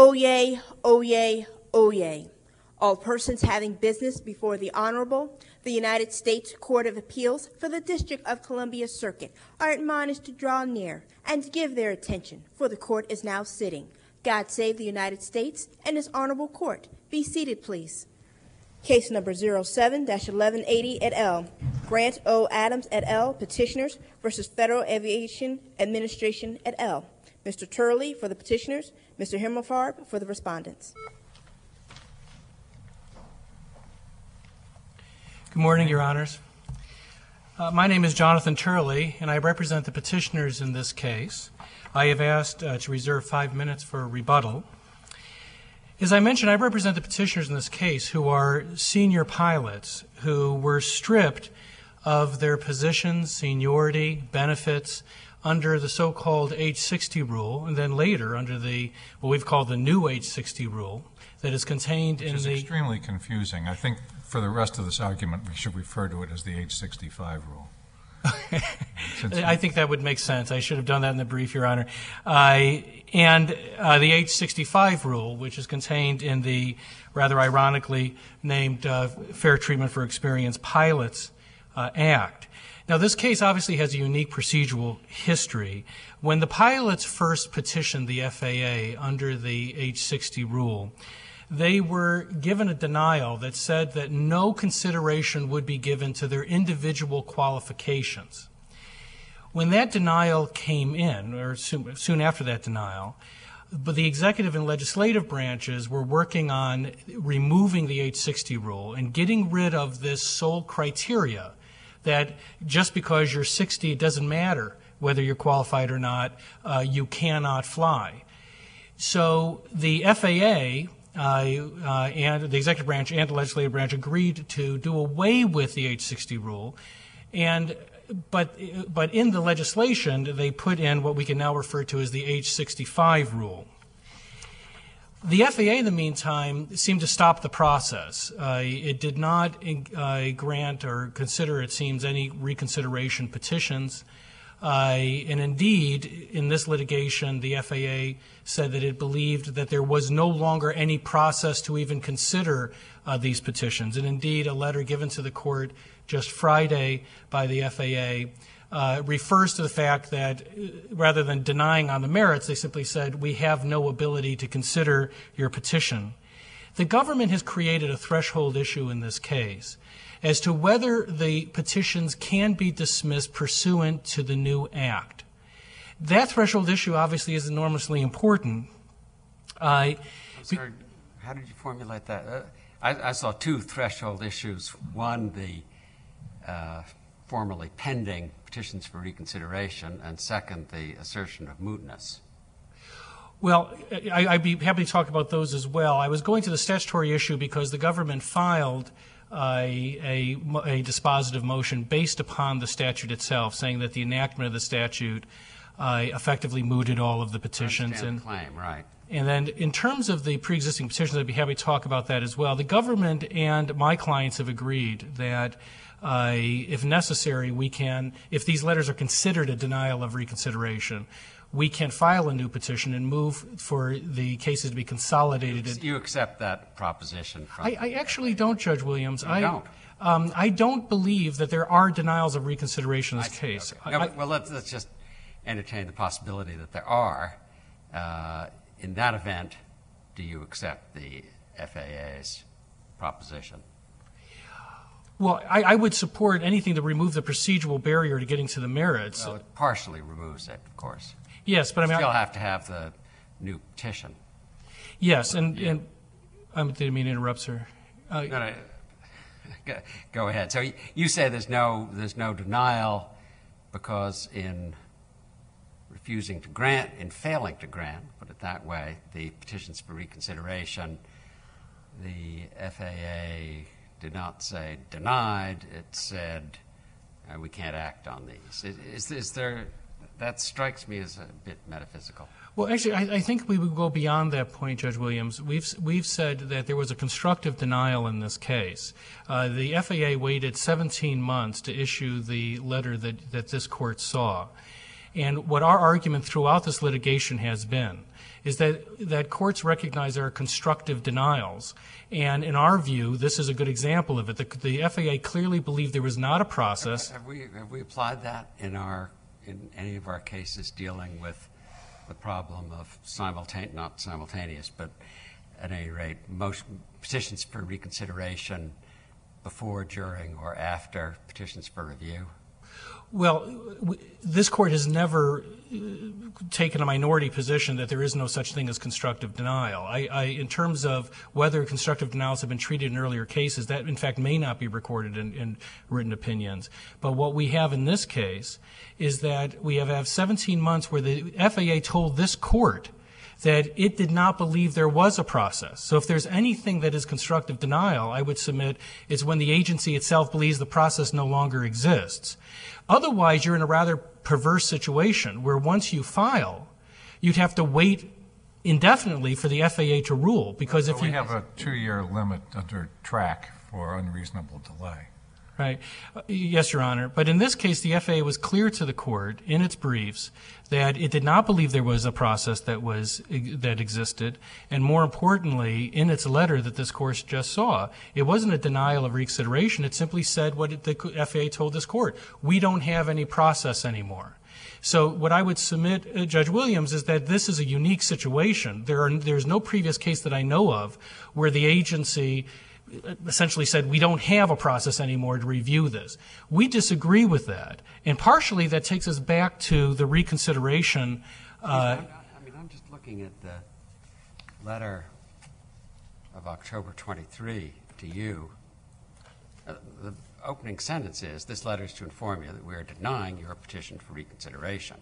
Oyez, oyez, oyez. All persons having business before the Honorable, the United States Court of Appeals for the District of Columbia Circuit are admonished to draw near and to give their attention, for the court is now sitting. God save the United States and this honorable court. Be seated, please. Case number 07-1180 et al. Grant O. Adams et al. Petitioners versus Federal Aviation Administration et al. Mr. Turley for the petitioners, Mr. Himmelfarb for the respondents. Good morning, Your Honors. My name is Jonathan Turley, and I represent the petitioners in this case. I have asked to reserve 5 minutes for rebuttal. As I mentioned, I represent the petitioners in this case who are senior pilots who were stripped of their positions, seniority, benefits under the so-called age 60 rule, and then later under what we've called the new age 60 rule that is contained in the... Which is extremely confusing. I think for the rest of this argument, we should refer to it as the age 65 rule. I think that would make sense. I should have done that in the brief, Your Honor. And the age 65 rule, which is contained in the rather ironically named Fair Treatment for Experienced Pilots Act. Now, this case obviously has a unique procedural history. When the pilots first petitioned the FAA under the age 60 rule, they were given a denial that said that no consideration would be given to their individual qualifications. When that denial came in, or soon after that denial, but the executive and legislative branches were working on removing the age 60 rule and getting rid of this sole criteria that just because you're 60, it doesn't matter whether you're qualified or not, you cannot fly. So the FAA and the executive branch and the legislative branch agreed to do away with the age 60 rule, but in the legislation they put in what we can now refer to as the age 65 rule. The FAA, in the meantime, seemed to stop the process. It did not grant or consider, it seems, any reconsideration petitions. And indeed, in this litigation, the FAA said that it believed that there was no longer any process to even consider these petitions. And indeed, a letter given to the court just Friday by the FAA refers to the fact that rather than denying on the merits, they simply said, we have no ability to consider your petition. The government has created a threshold issue in this case as to whether the petitions can be dismissed pursuant to the new act. That threshold issue obviously is enormously important. I'm sorry, how did you formulate that? I saw two threshold issues. One, the formally pending petitions for reconsideration, and second, the assertion of mootness. Well, I'd be happy to talk about those as well. I was going to the statutory issue because the government filed a dispositive motion based upon the statute itself, saying that the enactment of the statute effectively mooted all of the petitions. And claim, right. And then in terms of the pre-existing petitions, I'd be happy to talk about that as well. The government and my clients have agreed that if necessary, we can, if these letters are considered a denial of reconsideration, we can file a new petition and move for the cases to be consolidated. You accept that proposition? I actually don't, Judge Williams. You don't? I don't believe that there are denials of reconsideration in this case. Okay. No, well, let's just entertain the possibility that there are. In that event, do you accept the FAA's proposition? Well, I would support anything to remove the procedural barrier to getting to the merits. Well, it partially removes it, of course. Yes, but I mean, you still have to have the new petition. Yes, and I didn't mean to interrupt, sir. No, go ahead. So you say there's no denial because in refusing to grant, in failing to grant, put it that way, the petitions for reconsideration, the FAA did not say denied. It said we can't act on these. Is there? That strikes me as a bit metaphysical. Well, actually, I think we would go beyond that point, Judge Williams. We've said that there was a constructive denial in this case. The FAA waited 17 months to issue the letter that this court saw. And what our argument throughout this litigation has been is that courts recognize there are constructive denials. And in our view, this is a good example of it. The FAA clearly believed there was not a process. Have we applied that in any of our cases dealing with the problem of not simultaneous, but at any rate, most petitions for reconsideration before, during, or after petitions for review? Well, this Court has never taken a minority position that there is no such thing as constructive denial. In terms of whether constructive denials have been treated in earlier cases, that in fact may not be recorded in written opinions. But what we have in this case is that we have 17 months where the FAA told this Court that it did not believe there was a process. So if there's anything that is constructive denial, I would submit it's when the agency itself believes the process no longer exists. Otherwise, you're in a rather perverse situation where once you file, you'd have to wait indefinitely for the FAA to rule. Because if we have a 2-year limit under track for unreasonable delay. Right. Yes, Your Honor. But in this case, the FAA was clear to the Court in its briefs that it did not believe there was a process that existed, and more importantly, in its letter that this Court just saw, it wasn't a denial of reconsideration. It simply said what the FAA told this Court: we don't have any process anymore. So what I would submit, Judge Williams, is that this is a unique situation. There's no previous case that I know of where the agency essentially said we don't have a process anymore to review this. We disagree with that. And partially that takes us back to the reconsideration. I'm just looking at the letter of October 23 to you. The opening sentence is, this letter is to inform you that we are denying your petition for reconsideration.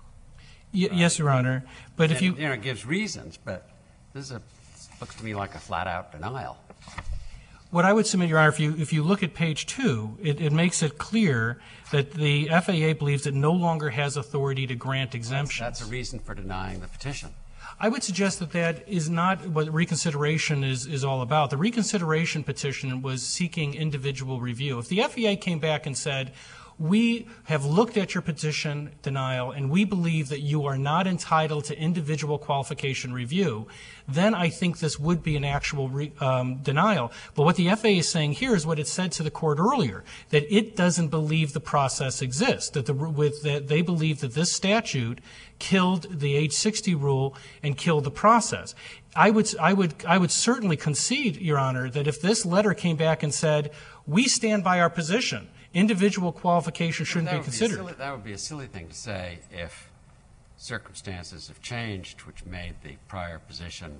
Yes, Your Honor. But if it gives reasons, but this looks to me like a flat-out denial. What I would submit, Your Honor, if you look at page 2, it makes it clear that the FAA believes it no longer has authority to grant exemptions. That's a reason for denying the petition. I would suggest that is not what reconsideration is all about. The reconsideration petition was seeking individual review. If the FAA came back and said, we have looked at your petition denial and we believe that you are not entitled to individual qualification review, then I think this would be an actual denial. But what the FAA is saying here is what it said to the Court earlier, that it doesn't believe the process exists, that they believe that this statute killed the age 60 rule and killed the process. I would certainly concede, Your Honor, that if this letter came back and said, we stand by our position, individual qualification shouldn't be considered. That would be a silly thing to say if circumstances have changed which made the prior position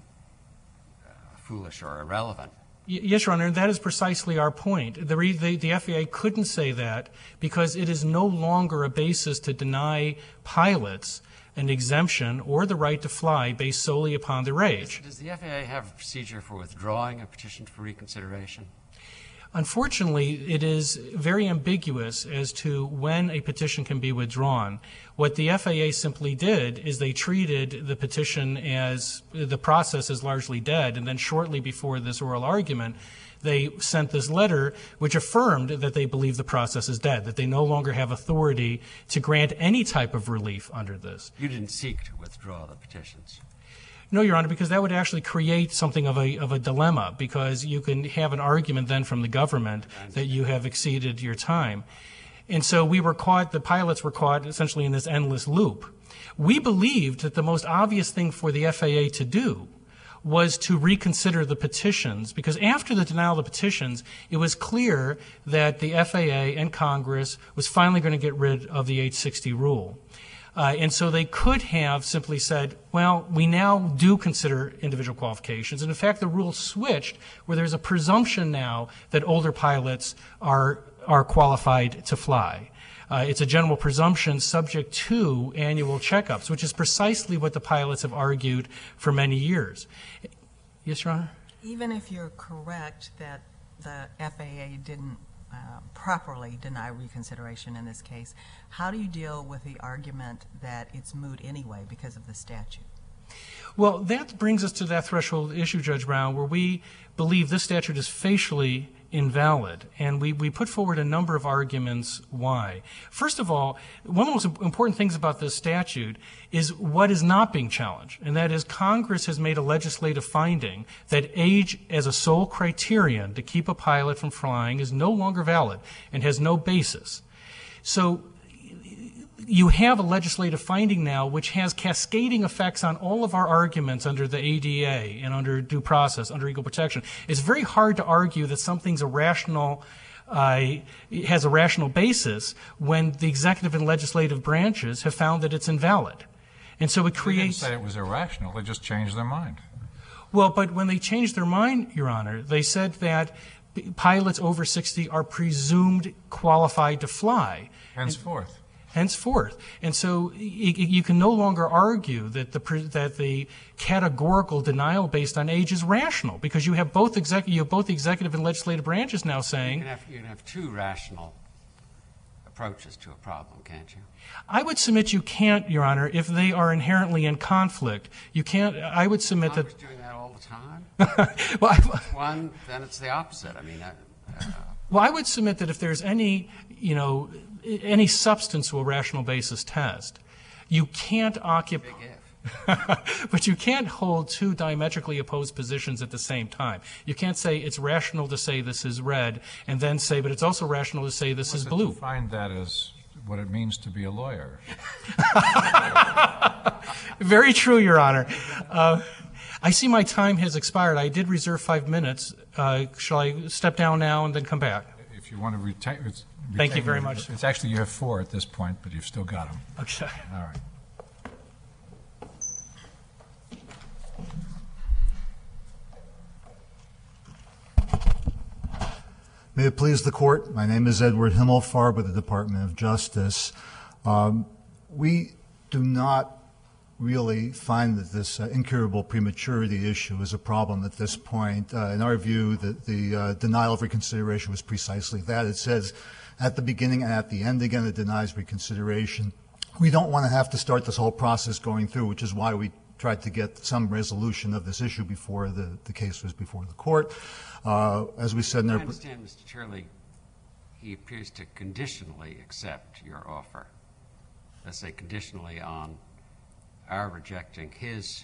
foolish or irrelevant. Yes, Your Honor, and that is precisely our point. The FAA couldn't say that because it is no longer a basis to deny pilots an exemption or the right to fly based solely upon their age. Does the FAA have a procedure for withdrawing a petition for reconsideration? Unfortunately, it is very ambiguous as to when a petition can be withdrawn. What the FAA simply did is they treated the petition as the process is largely dead, and then shortly before this oral argument, they sent this letter which affirmed that they believe the process is dead, that they no longer have authority to grant any type of relief under this. You didn't seek to withdraw the petitions? No, Your Honor, because that would actually create something of a dilemma, because you can have an argument then from the government that you have exceeded your time. And so the pilots were caught essentially in this endless loop. We believed that the most obvious thing for the FAA to do was to reconsider the petitions, because after the denial of the petitions, it was clear that the FAA and Congress was finally going to get rid of the age 60 rule. And so they could have simply said, well, we now do consider individual qualifications. And in fact, the rule switched where there's a presumption now that older pilots are qualified to fly. It's a general presumption subject to annual checkups, which is precisely what the pilots have argued for many years. Yes, Your Honor? Even if you're correct that the FAA didn't properly deny reconsideration in this case, how do you deal with the argument that it's moot anyway because of the statute? Well, that brings us to that threshold issue, Judge Brown, where we believe this statute is facially invalid, and we put forward a number of arguments why. First of all, one of the most important things about this statute is what is not being challenged, and that is Congress has made a legislative finding that age as a sole criterion to keep a pilot from flying is no longer valid and has no basis. So you have a legislative finding now which has cascading effects on all of our arguments under the ADA and under due process, under equal protection. It's very hard to argue that something's has a rational basis when the executive and legislative branches have found that it's invalid. And so it creates... They didn't say it was irrational. They just changed their mind. Well, but when they changed their mind, Your Honor, they said that pilots over 60 are presumed qualified to fly. Henceforth. And so you can no longer argue that the categorical denial based on age is rational, because you have both the executive and legislative branches now saying... You can have two rational approaches to a problem, can't you? I would submit you can't, Your Honor, if they are inherently in conflict. You can't. I would submit that... Congress doing that all the time? Well, One, then it's the opposite. I mean... Well, I would submit that if there's any substance to a rational basis test, you can't occupy... Big if. But you can't hold two diametrically opposed positions at the same time. You can't say it's rational to say this is red and then say, but it's also rational to say this is blue. Define that as what it means to be a lawyer. Very true, Your Honor. I see my time has expired. I did reserve 5 minutes. Shall I step down now and then come back? If you want to retain Thank you very much. It's actually you have 4 at this point, but you've still got them. Okay. All right. May it please the Court, my name is Edward Himmelfarb with the Department of Justice. We do not really find that this incurable prematurity issue is a problem at this point. In our view, the denial of reconsideration was precisely that. It says at the beginning and at the end again it denies reconsideration. We don't want to have to start this whole process going through, which is why we tried to get some resolution of this issue before the case was before the Court. As we said in our... I understand, Mr. Turley, he appears to conditionally accept your offer. Let's say conditionally on our rejecting his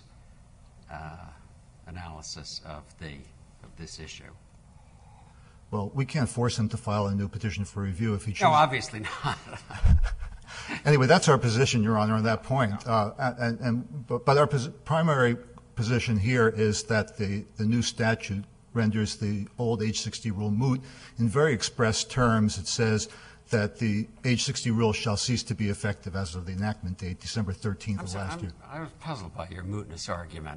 analysis of this issue. Well, we can't force him to file a new petition for review if he chooses. No, obviously not. Anyway, that's our position, Your Honor, on that point. But our primary position here is that the new statute renders the old age 60 rule moot. In very express terms, it says that the age 60 rule shall cease to be effective as of the enactment date, December 13th of last year. I was puzzled by your mootness argument.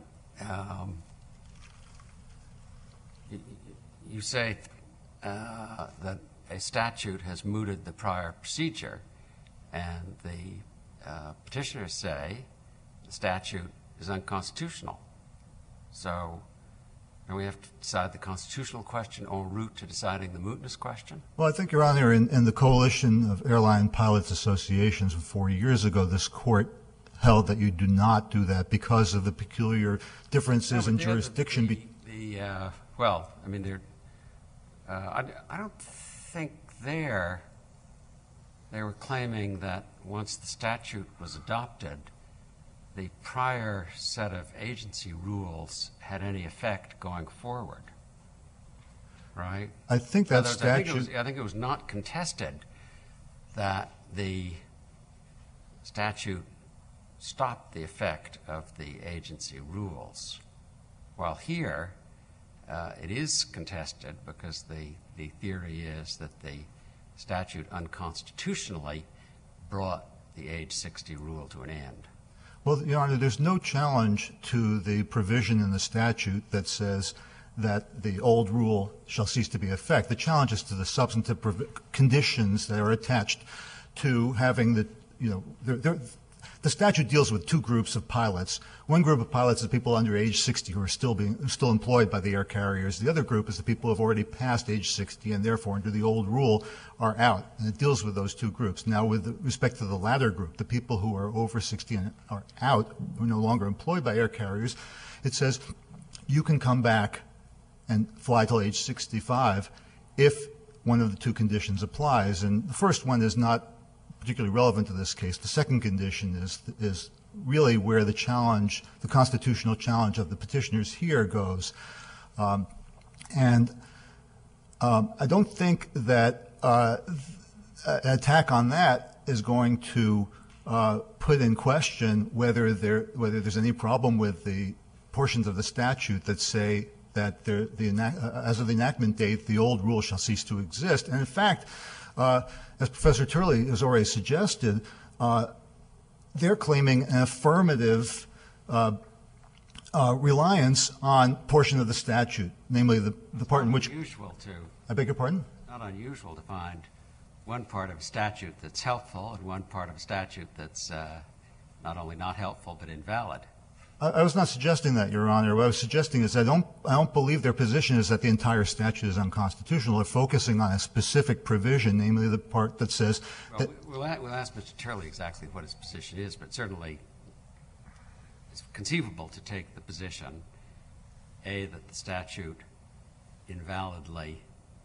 You say that a statute has mooted the prior procedure, and the petitioners say the statute is unconstitutional. So do we have to decide the constitutional question en route to deciding the mootness question? Well, I think, Your Honor, in the Coalition of Airline Pilots Associations 40 years ago, this Court held that you do not do that because of the peculiar differences in jurisdiction. Well, I mean, I don't think they were claiming that once the statute was adopted, the prior set of agency rules had any effect going forward, right? I think that statute... I think it was not contested that the statute stopped the effect of the agency rules. While here, it is contested because the theory is that the statute unconstitutionally brought the age 60 rule to an end. Well, Your Honor, there's no challenge to the provision in the statute that says that the old rule shall cease to be in effect. The challenge is to the substantive conditions that are attached to having the, the statute deals with two groups of pilots. One group of pilots is people under age 60 who are still employed by the air carriers. The other group is the people who have already passed age 60 and therefore under the old rule are out. And it deals with those two groups. Now with respect to the latter group, the people who are over 60 and are out, who are no longer employed by air carriers, it says you can come back and fly till age 65 if one of the two conditions applies. And the first one is not particularly relevant to this case. The second condition is really where the challenge, the constitutional challenge of the petitioners here goes. I don't think that an attack on that is going to put in question whether there's any problem with the portions of the statute that say that as of the enactment date, the old rule shall cease to exist. And in fact, as Professor Turley has already suggested, they're claiming an affirmative reliance on portion of the statute, namely the part in which. Unusual to. I beg your pardon? Not unusual to find one part of a statute that's helpful and one part of a statute that's not only not helpful but invalid. I was not suggesting that, Your Honor. What I was suggesting is I don't believe their position is that the entire statute is unconstitutional. They're focusing on a specific provision, namely the part that says that. We'll ask Mr. Turley exactly what his position is, but certainly it's conceivable to take the position, A, that the statute invalidly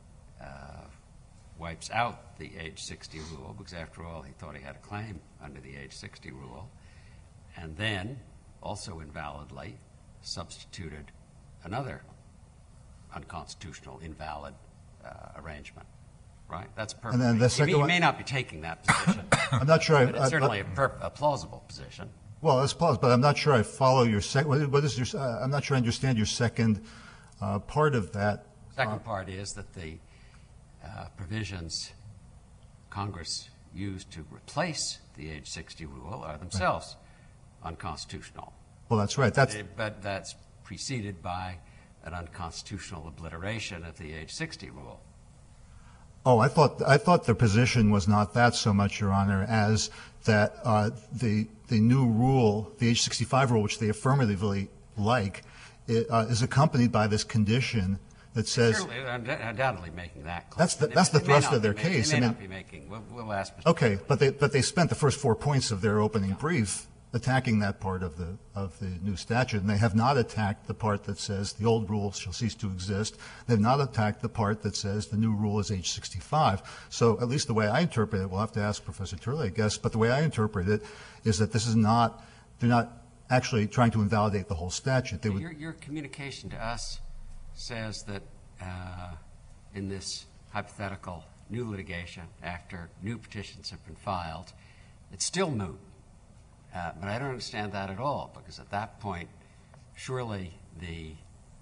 wipes out the age 60 rule, because after all, he thought he had a claim under the age 60 rule, and then also invalidly substituted another unconstitutional, invalid arrangement. Right? That's perfect. And then the second he may not be taking that position. I'm not sure. But it's certainly a plausible position. Well, it's plausible, but I'm not sure I follow your second. What is your? I'm not sure I understand your second part of that. Second part is that the provisions Congress used to replace the age 60 rule are themselves unconstitutional. Well, that's right. But that's preceded by an unconstitutional obliteration of the age 60 rule. Oh, I thought the position was not that so much, Your Honor, as that the new rule, the age 65 rule, which they affirmatively like, is accompanied by this condition that says. Surely, they're undoubtedly making that claim. That's the thrust of their case. They may not be making. We'll ask. Mr. Okay, but they spent the first 4 points of their opening brief attacking that part of the new statute, and they have not attacked the part that says the old rule shall cease to exist. They have not attacked the part that says the new rule is age 65. So at least the way I interpret it, we'll have to ask Professor Turley, I guess, but the way I interpret it is that this is not, they're not actually trying to invalidate the whole statute. Your communication to us says that in this hypothetical new litigation, after new petitions have been filed, it's still moot. But I don't understand that at all, because at that point, surely the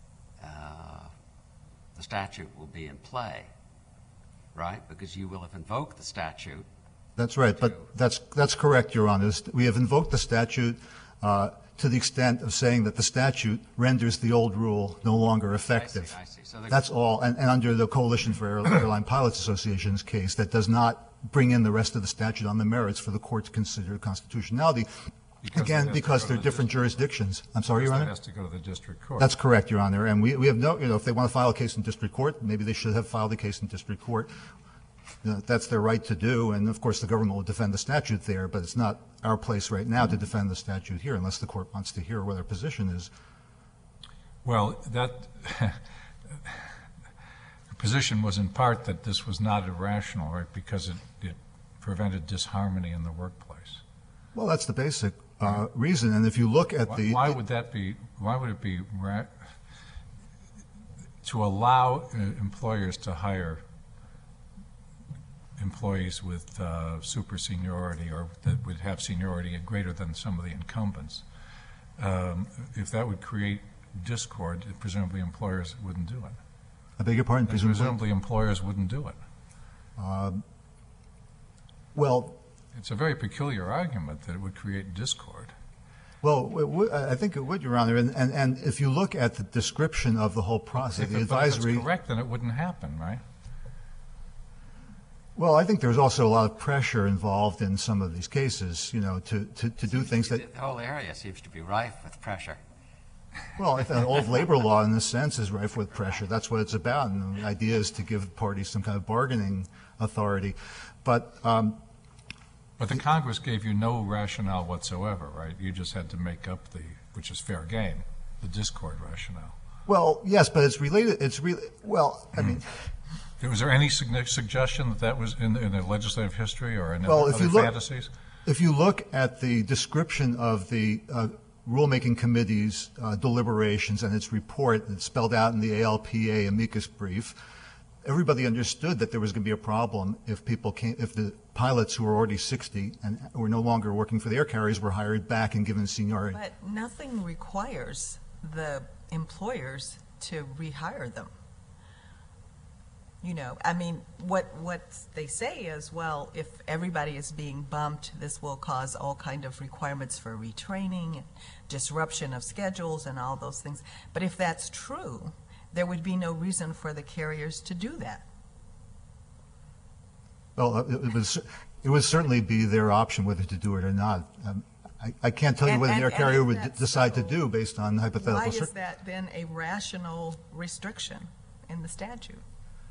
statute will be in play, right? Because you will have invoked the statute. That's right, but that's correct, Your Honor. We have invoked the statute to the extent of saying that the statute renders the old rule no longer effective. I see. So that's all, and under the Coalition for Airline Pilots Association's case, that does not bring in the rest of the statute on the merits for the court to consider constitutionality, because they're different jurisdictions. I'm sorry, Your Honor? That has to go to the district court. That's correct, Your Honor. And we have no, if they want to file a case in district court, maybe they should have filed a case in district court. That's their right to do, and of course the government will defend the statute there, but it's not our place right now to defend the statute here unless the court wants to hear what their position is. Well, that position was in part that this was not irrational, right, because it prevented disharmony in the workplace. Well, that's the basic reason, and if you look at why would it be to allow employers to hire employees with super seniority or that would have seniority greater than some of the incumbents, if that would create discord, presumably employers wouldn't do it. I beg your pardon? Presumably employers wouldn't do it. Well, it's a very peculiar argument that it would create discord. Well, I think it would, Your Honor, and if you look at the description of the whole process, the advisory. If it's correct, then it wouldn't happen, right? Well, I think there's also a lot of pressure involved in some of these cases, you know, to do things that... The whole area seems to be rife with pressure. Well, I think all of labor law, in this sense, is rife with pressure. That's what it's about, and the idea is to give parties some kind of bargaining authority. But the Congress gave you no rationale whatsoever, right? You just had to make up which is fair game, the discord rationale. Well, yes, but it's related. I mean... Was there any suggestion that was in the legislative history or in Well, other fantasies? If you look at the description of the rulemaking committee's deliberations and its report that's spelled out in the ALPA amicus brief, everybody understood that there was going to be a problem if the pilots who were already 60 and were no longer working for the air carriers were hired back and given seniority. But nothing requires the employers to rehire them. You know, I mean, what they say is, well, if everybody is being bumped, this will cause all kind of requirements for retraining, disruption of schedules, and all those things. But if that's true, there would be no reason for the carriers to do that. Well, it would certainly be their option whether to do it or not. I can't tell you what an air carrier would decide to do based on hypothetical circumstances. Why is that then a rational restriction in the statute?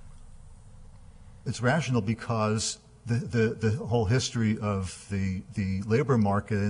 It's rational because the whole history of the labor market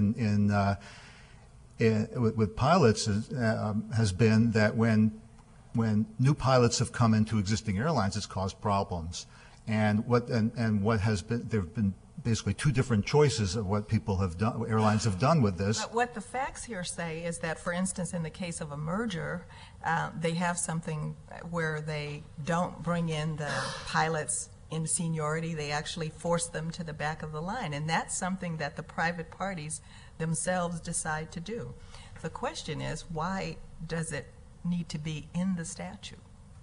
with pilots has been that when new pilots have come into existing airlines, it's caused problems. And what has been, there have been basically two different choices of what airlines have done with this. But what the facts here say is that, for instance, in the case of a merger, they have something where they don't bring in the pilots in seniority. They actually force them to the back of the line, and that's something that the private parties themselves decide to do. The question is, why does it need to be in the statute?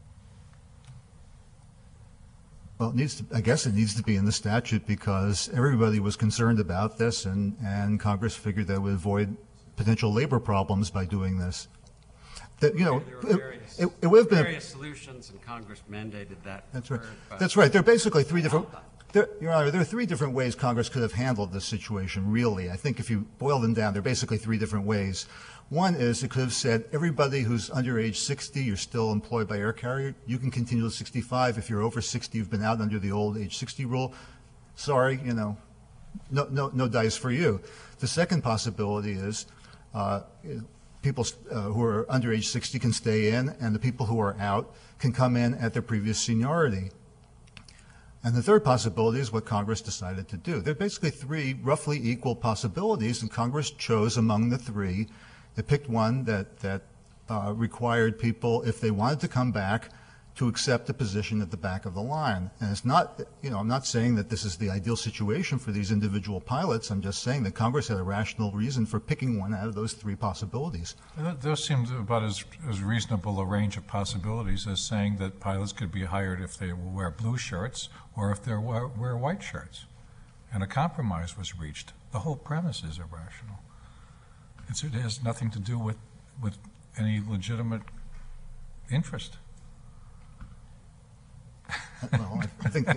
Well, I guess it needs to be in the statute because everybody was concerned about this, and Congress figured that would avoid potential labor problems by doing this. That, you know, it would have been various solutions, and Congress mandated that. That's right. That's right. There are basically three different. Your Honor, there are three different ways Congress could have handled this situation. Really, I think if you boil them down, there are basically three different ways. One is it could have said everybody who's under age 60, you're still employed by air carrier. You can continue to 65. If you're over 60, you've been out under the old age 60 rule. Sorry, you know, no dice for you. The second possibility is people who are under age 60 can stay in, and the people who are out can come in at their previous seniority. And the third possibility is what Congress decided to do. There are basically three roughly equal possibilities, and Congress chose among the three. They picked one that required people, if they wanted to come back, to accept a position at the back of the line. And it's not, you know, I'm not saying that this is the ideal situation for these individual pilots. I'm just saying that Congress had a rational reason for picking one out of those three possibilities. Those seem about as reasonable a range of possibilities as saying that pilots could be hired if they will wear blue shirts or if they wear white shirts. And a compromise was reached. The whole premise is irrational. It has nothing to do with any legitimate interest. Well, I think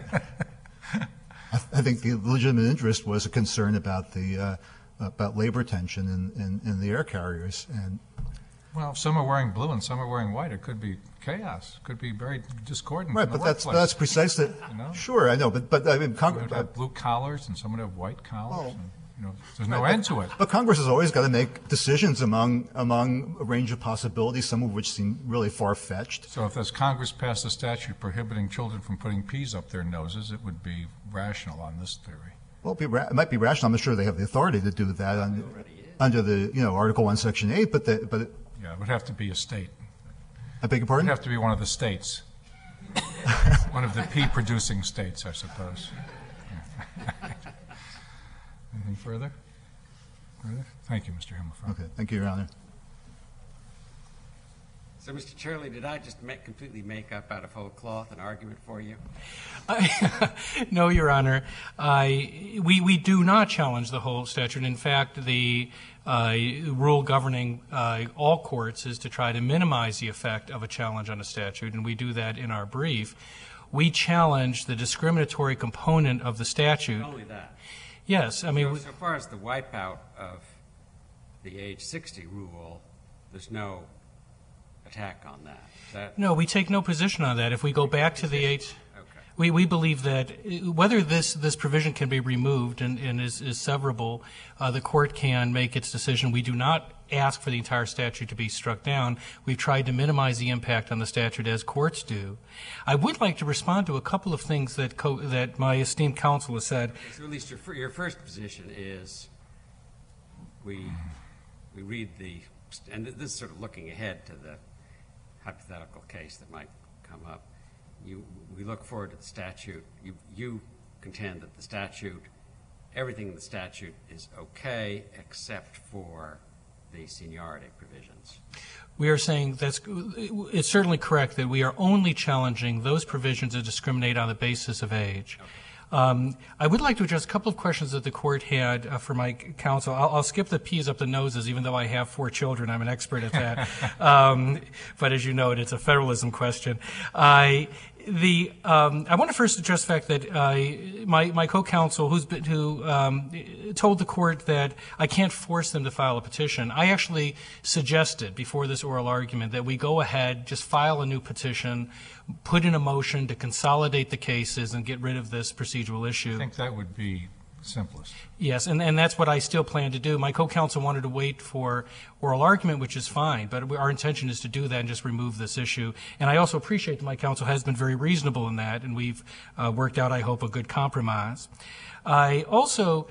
the legitimate interest was a concern about about labor tension in the air carriers. And well, if some are wearing blue and some are wearing white, it could be chaos. It could be very discordant. Right, in the but workplace. that's precisely. You know? Sure, I know, but I mean, Some would have blue collars and some would have white collars. Oh. And, you know, there's no end to it. But Congress has always got to make decisions among a range of possibilities, some of which seem really far-fetched. So if Congress passed a statute prohibiting children from putting peas up their noses, it would be rational on this theory. Well, it might be rational. I'm not sure they have the authority to do that under the Article 1, Section 8. But yeah, it would have to be a state. I beg your It pardon? would have to be one of the states, one of the pea-producing states, I suppose. Anything further? Thank you, Mr. Himmelfarb. Okay, thank you, Your Honor. So, Mr. Turley, did I just completely make up out of whole cloth an argument for you? No, Your Honor. We do not challenge the whole statute. In fact, the rule governing all courts is to try to minimize the effect of a challenge on a statute, and we do that in our brief. we challenge the discriminatory component of the statute. Only that. Yes, I mean, So far as the wipeout of the age 60 rule, there's no attack on that. no, we take no position on that. If we go back to the age, Okay. we believe that whether this provision can be removed and is severable, the court can make its decision. We do not ask for the entire statute to be struck down. We've tried to minimize the impact on the statute as courts do. I would like to respond to a couple of things that my esteemed counsel has said. So at least your first position is we read the, and this is sort of looking ahead to the hypothetical case that might come up. We look forward to the statute. You contend that the statute, everything in the statute is okay except for the seniority provisions. We are saying it's certainly correct that we are only challenging those provisions that discriminate on the basis of age. Okay. I would like to address a couple of questions that the court had for my counsel. I'll skip the P's up the noses, even though I have 4 children. I'm an expert at that. But as you know, it's a federalism question. I want to first address the fact that my co-counsel, who told the court that I can't force them to file a petition. I actually suggested before this oral argument that we go ahead, just file a new petition, put in a motion to consolidate the cases and get rid of this procedural issue. I think that would be simplest. Yes, and that's what I still plan to do. My co-counsel wanted to wait for oral argument, which is fine, but our intention is to do that and just remove this issue. And I also appreciate that my counsel has been very reasonable in that, and we've worked out, I hope, a good compromise. I also,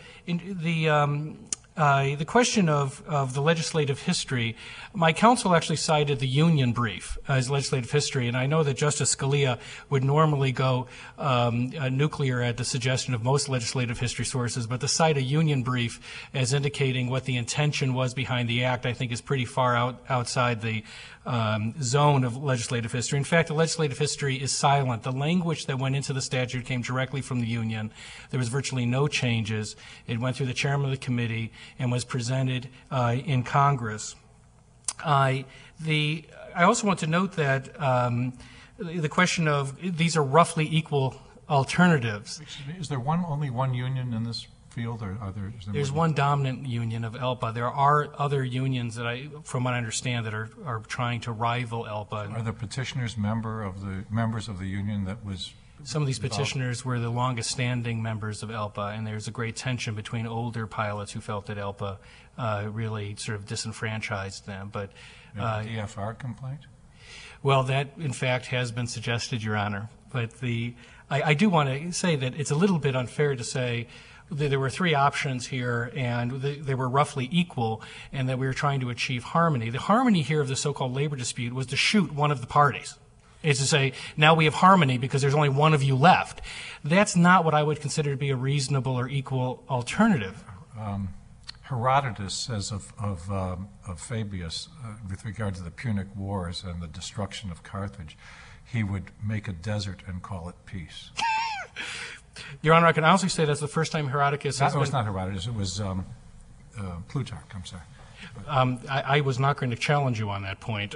the question of the legislative history, my counsel actually cited the Union brief as legislative history, and I know that Justice Scalia would normally go nuclear at the suggestion of most legislative history sources, but to cite a Union brief as indicating what the intention was behind the act, I think is pretty far outside the zone of legislative history. In fact, the legislative history is silent. The language that went into the statute came directly from the Union. There was virtually no changes. It went through the chairman of the committee and was presented in Congress. I also want to note that the question of these are roughly equal alternatives. Is there only one union in this field, or are there? There's one dominant union of ELPA. There are other unions that from what I understand, that are trying to rival ELPA. Are the petitioners members of the union that was? Some of these petitioners were the longest-standing members of ELPA, and there's a great tension between older pilots who felt that ELPA really sort of disenfranchised them. But DFR complaint? Well, that in fact has been suggested, Your Honor. But I do want to say that it's a little bit unfair to say that there were 3 options here, and they were roughly equal, and that we were trying to achieve harmony. The harmony here of the so-called labor dispute was to shoot one of the parties. Is to say, now we have harmony because there's only one of you left. That's not what I would consider to be a reasonable or equal alternative. Herodotus says of Fabius, with regard to the Punic Wars and the destruction of Carthage, he would make a desert and call it peace. Your Honor, I can honestly say that's the first time Herodotus has That was not Herodotus, it was Plutarch, I'm sorry. I was not going to challenge you on that point.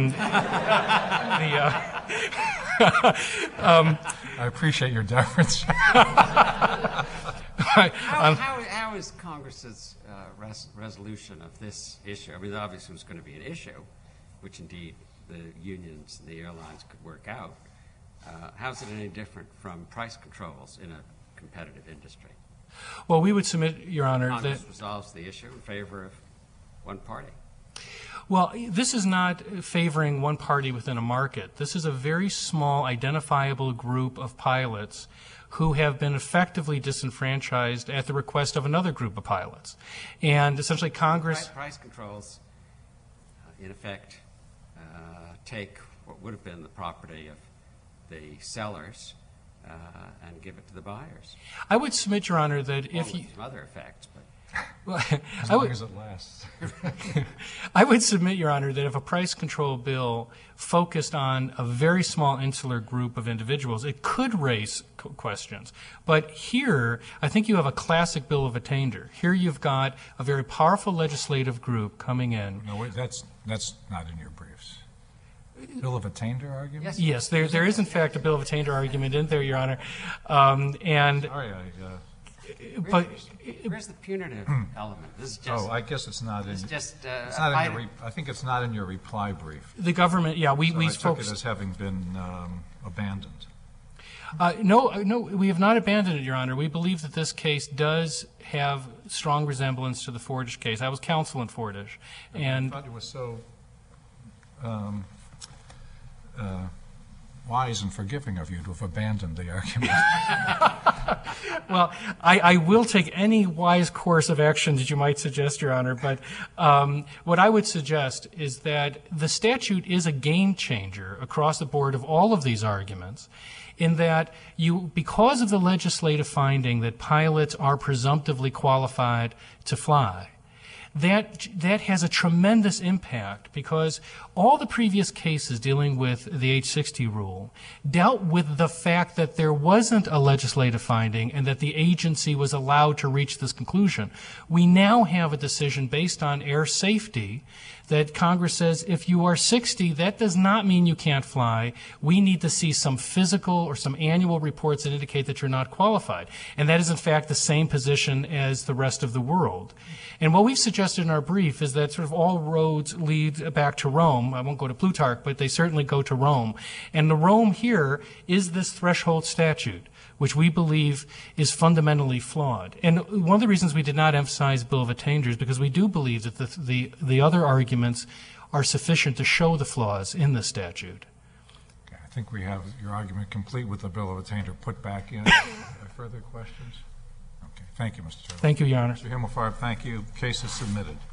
I appreciate your deference. How is Congress's resolution of this issue? I mean, obviously it was going to be an issue, which indeed the unions and the airlines could work out. How is it any different from price controls in a competitive industry? Well, we would submit, Your Honor, Congress resolves the issue in favor of one party. Well, this is not favoring one party within a market. This is a very small, identifiable group of pilots who have been effectively disenfranchised at the request of another group of pilots. And essentially Congress... Price controls, in effect, take what would have been the property of the sellers and give it to the buyers. I would submit, Your Honor, that if you... Some other effects, but... As long as it lasts. I would submit, Your Honor, that if a price control bill focused on a very small insular group of individuals, it could raise questions. But here, I think you have a classic bill of attainder. Here you've got a very powerful legislative group coming in. No, that's not in your briefs. Bill of Attainder argument? Yes, there is in fact a bill of attainder argument in there, Your Honor. And Sorry, Where's the punitive element? This is just. oh, I guess it's not in. It's just. It's not in your I think it's not in your reply brief. the government, yeah, we So I took focused. it as having been abandoned. No, we have not abandoned it, Your Honor. We believe that this case does have strong resemblance to the Fordish case. I was counsel in Fordish, and I thought it was so wise and forgiving of you to have abandoned the argument. well, I will take any wise course of action that you might suggest, Your Honor. But what I would suggest is that the statute is a game changer across the board of all of these arguments, in that because of the legislative finding that pilots are presumptively qualified to fly, that has a tremendous impact, because all the previous cases dealing with the H-60 rule dealt with the fact that there wasn't a legislative finding and that the agency was allowed to reach this conclusion. We now have a decision based on air safety that Congress says if you are 60, that does not mean you can't fly. We need to see some physical or some annual reports that indicate that you're not qualified. And that is, in fact, the same position as the rest of the world. And what we've suggested in our brief is that sort of all roads lead back to Rome. I won't go to Plutarch, but they certainly go to Rome. And the Rome here is this threshold statute, which we believe is fundamentally flawed. And one of the reasons we did not emphasize Bill of Attainder is because we do believe that the other arguments are sufficient to show the flaws in the statute. Okay, I think we have your argument complete with the Bill of Attainder put back in. Further questions? Okay, thank you, Mr. Chairman. Thank you, Your Honor. Mr. Himmelfarb, thank you. Case is submitted.